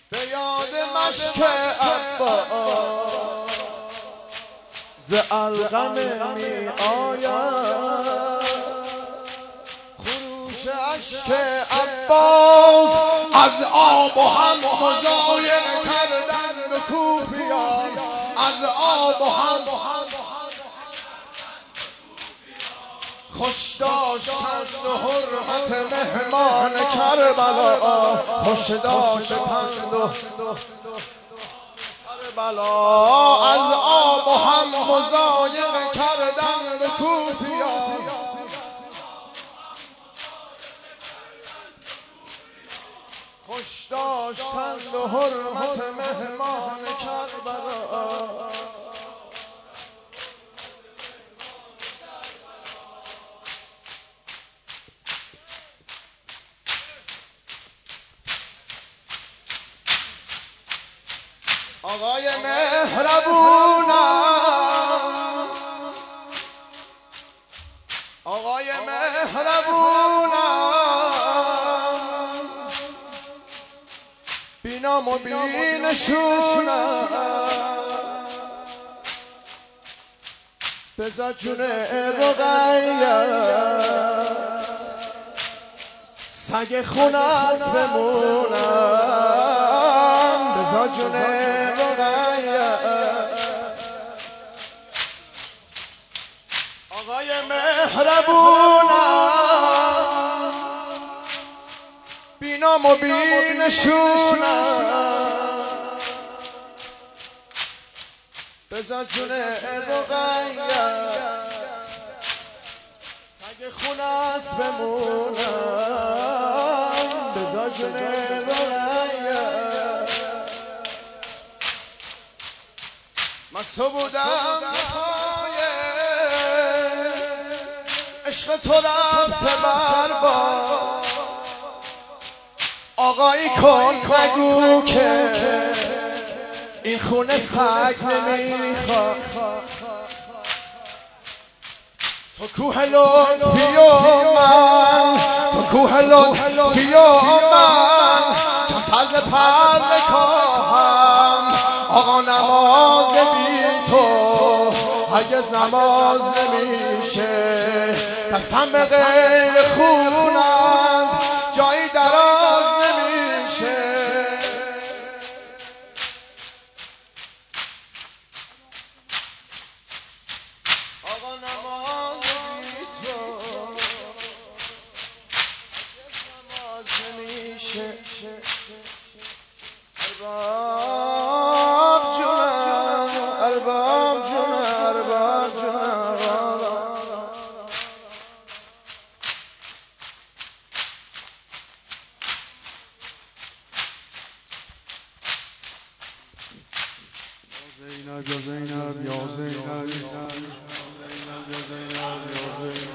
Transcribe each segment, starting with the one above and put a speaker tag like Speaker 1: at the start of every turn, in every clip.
Speaker 1: به یاد مشک عباس ز القمه می آید خروش اشک عباس. از آب و هم مضایقه کردند و کوفیان، از آب و هم خوش داشتند و حرمت مهمان کربلا، خوش داشتند و کربلا. از آب و هم مضایقه کردند و کوفیان، خوش داشتند و حرمت مهمان کربلا. آقای مهربونم، آقای مهربونم، بینام و بینشونم، بذار جون رقیت سگ خونت بمونم، بذار جون رقیت. آقای مهربونم، بینام و بینشونم، بذار جون رقیت سگ خونت بمونم، بذار جون رقیت. مستو بودم پای عشق تو رفته برباد، آقایی کن نگو که این خونه سگ نمیخواد. تو کوه لطفی و من، تو کوه لطفی و من، چون طرز پر نکاهم آقا نماز بی تو هرگز نماز نمیشه. قسم به غیر خونند جایی دراز نمیشه. آقا نماز بی تو هرگز نماز نمیشه. ارباب جونم، ارباب جونم، ارباب جونم. زینب یا زینب یا زینب یا زینب یا زینب.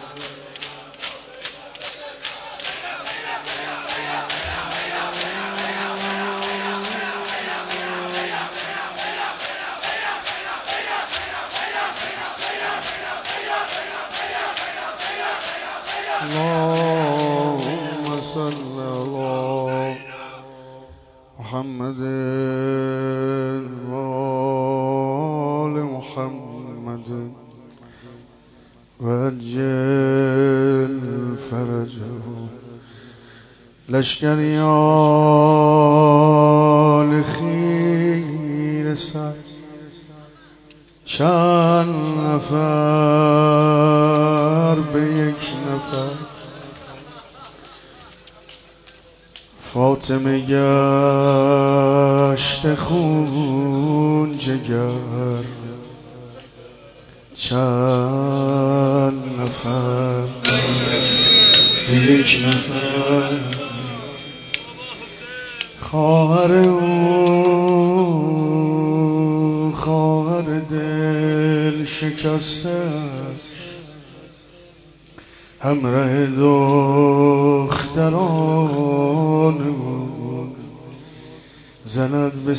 Speaker 1: اللهم صل على محمد وآل محمد وعجل فرجه. لشکریان خیره سر چند نفر به یک نفر، فاطمه گشت خون جگر چند نفر به یک نفر. خواهر او خواهر دل شکسته همراه دختران زند به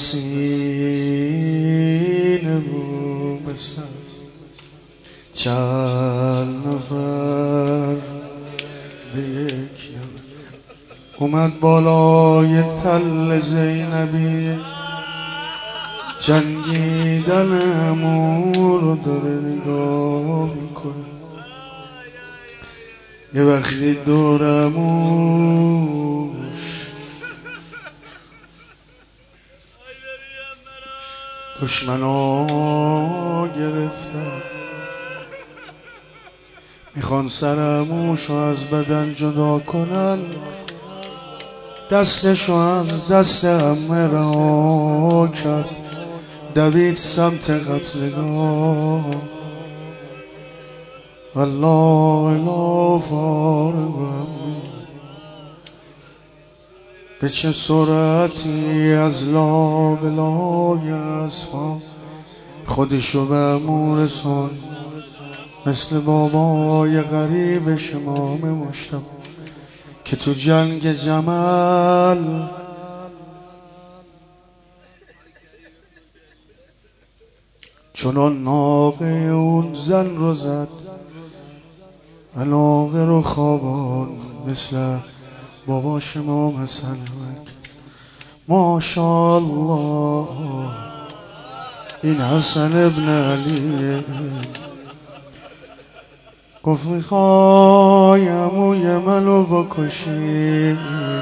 Speaker 1: سینه و به سر. چند نفر به یک نفر. اومد بالای تل زینبی جنگیدن امو رو داره نگاه میکنه. یه وقتی دورموش دشمنا گرفتن، میخوان سرموش رو از بدن جدا کنن، دستشو از دست عمه رها کرد، دوید سمت قتلگاه. والله لا فارغم به چه سرعتی از لابلای اسفا خودشو به عمو رسون، مثل بابای غریبش امام مجتبی که تو جنگ جمل چنان ناقه اون زن رو زد و ناقه رو خوابان، مثل باباش امام حسن. ماشاءالله این حسن ابن علی گفت میخوای عموی منو بکشی،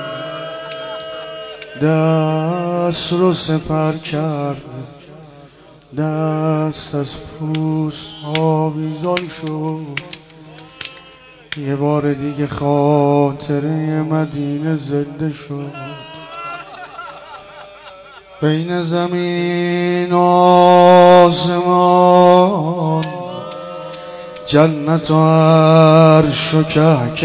Speaker 1: دست رو سپر کرد، دست از پوست آویزان شد. یه بار دیگه خاطره مدینه زنده شد. بین زمین و آسمان، جنت و عرش و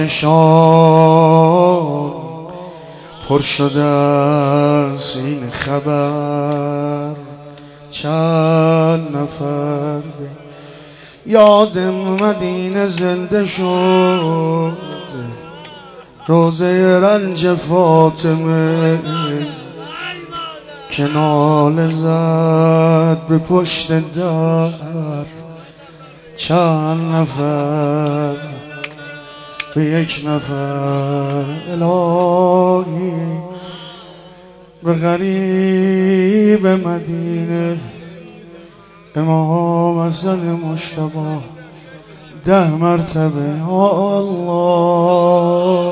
Speaker 1: کهکشان پر شده از این خبر. چند نفر یاد مدینه زنده شد، روزه رنج فاطمه که ناله زد به پشت در. چند نفر به یک نفر الهی به غریب مدینه امام حسن مجتبی 10 مرتبه یا الله.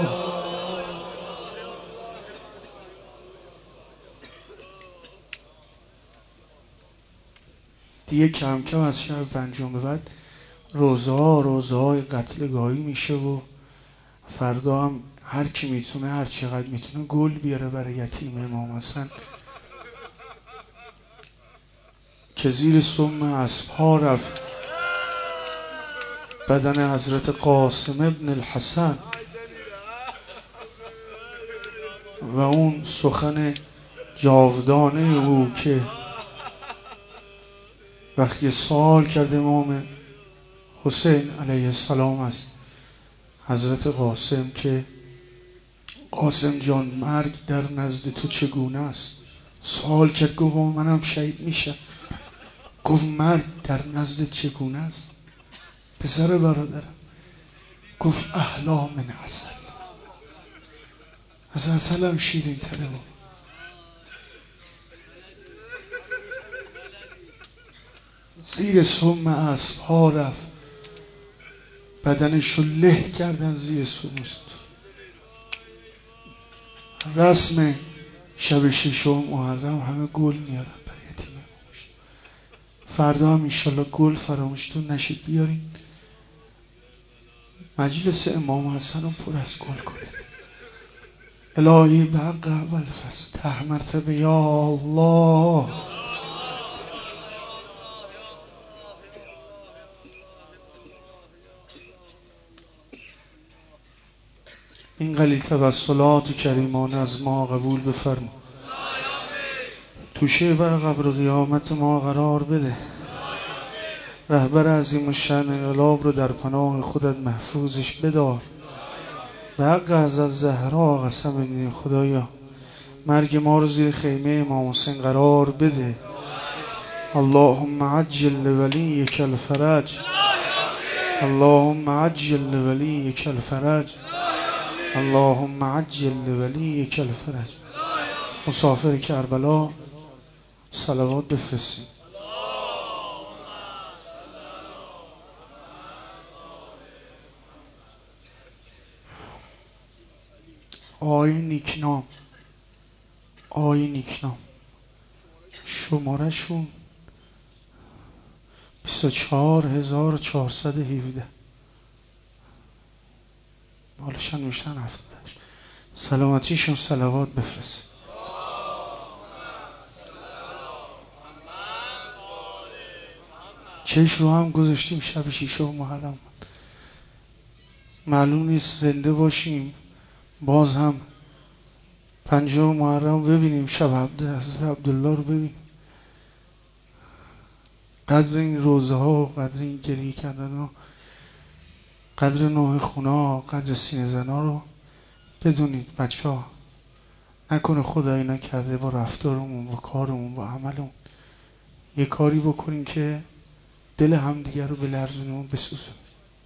Speaker 1: دیگه کم کم از شب 5 به بعد روزهای قتلگاهی میشه و فردا هم هر کی میتونه هر چقدر میتونه گل بیاره برای یتیم امام حسن که زیر سم اسب‌ها رفت بدن حضرت قاسم ابن الحسن و اون سخن جاودانه او که وقتی سوال کرد امام حسین علیه السلام از حضرت قاسم که قاسم جان مرگ در نزد تو چگونه است؟ سوال کرد، گفت منم شهید میشم. گفت مرگ در نزد چگونه است؟ پسر برادرم. گفت احلا من عسل، از عسل هم شیرین تره. زیر سم اسب‌ها رفت، بدنشو له کردن زیر سمست. رسم شب 6 محرم همه گل میارن برای یتیم امامش. فردا هم انشالله گل فراموشتون نشید بیارین، مجلس امام حسن رو پر از گل کنید. الهی به حق اول فصل 10 مرتبه یا الله. این قلیل توسلات و کریمانه از ما قبول بفرما، توشه بر قبر قیامت ما قرار بده. رهبر عظیم الشأن انقلاب رو در پناه خودت محفوظش بدار. به حق حضرت زهرا قسم می‌دیم خدایا مرگ ما رو زیر خیمه امام حسین قرار بده. اللهم عجل لولیک الفرج، اللهم عجل لولیک الفرج. اللهم عجل لولیک الفرج. مسافر کربلا صلوات بفرستیم. آقای نیکنام شماره شون 24417. بالشان میشتن 78. سلامتیشون صلوات بفرست. چش رو هم گذاشتیم شب شیشه و محرم. معلوم نیست زنده باشیم باز هم 50 محرم ببینیم. شب حضرت عبدالله رو ببینیم. قدر این روزه ها و قدر این گریه کردن ها، قدر نوح خونا، قدر سینه زنا رو بدونید بچه ها. نکنه خدایی نکرده با رفتارمون، با کارمون، با عملمون یه کاری بکنیم که دل همدیگر رو بلرزونیم و بسوزونیم.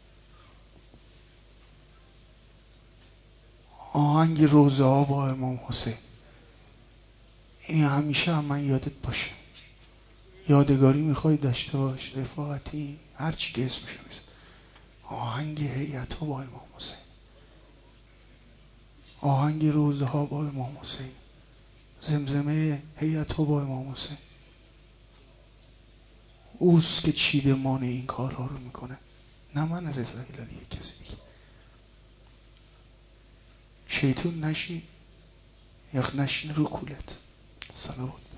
Speaker 1: آهنگ روزه ها با امام حسین، این همیشه هم من یادت باشه. یادگاری میخوای داشته باش، رفاقتی، هر چی که اسمشو بزن. آهنگ هیئت ها با امام حسین، آهنگ روزه ها با امام حسین، زمزمه هیئت ها با امام حسین. اوست که چیدمان این کارها رو میکنه، نه من رضا هلالی، کسی دیگه. شیطون نشین، یخ نشین رو کولت. صلوات.